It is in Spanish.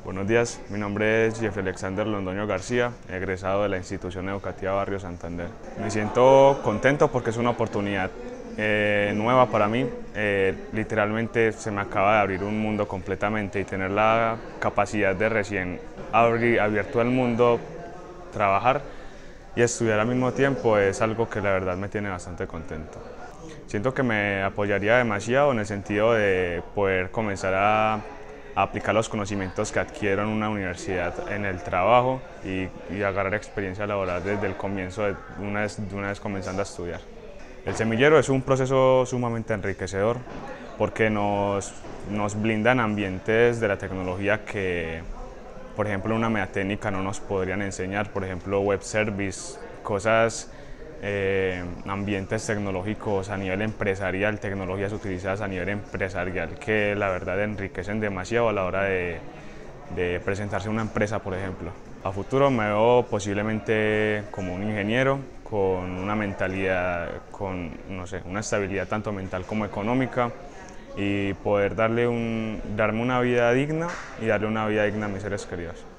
Buenos días, mi nombre es Jeffrey Alexander Londoño García, egresado de la Institución Educativa Barrio Santander. Me siento contento porque es una oportunidad nueva para mí. Literalmente se me acaba de abrir un mundo completamente y tener la capacidad de recién abierto al mundo, trabajar y estudiar al mismo tiempo es algo que la verdad me tiene bastante contento. Siento que me apoyaría demasiado en el sentido de poder comenzar a aplicar los conocimientos que adquiero en una universidad en el trabajo y agarrar experiencia laboral desde el comienzo, de una vez comenzando a estudiar. El semillero es un proceso sumamente enriquecedor porque nos blinda en ambientes de la tecnología que, por ejemplo, en una megatécnica no nos podrían enseñar, por ejemplo, web service, cosas, ambientes tecnológicos a nivel empresarial, tecnologías utilizadas a nivel empresarial que la verdad enriquecen demasiado a la hora de presentarse a una empresa, por ejemplo. A futuro me veo posiblemente como un ingeniero con una mentalidad, con una estabilidad tanto mental como económica y poder darme una vida digna y darle una vida digna a mis seres queridos.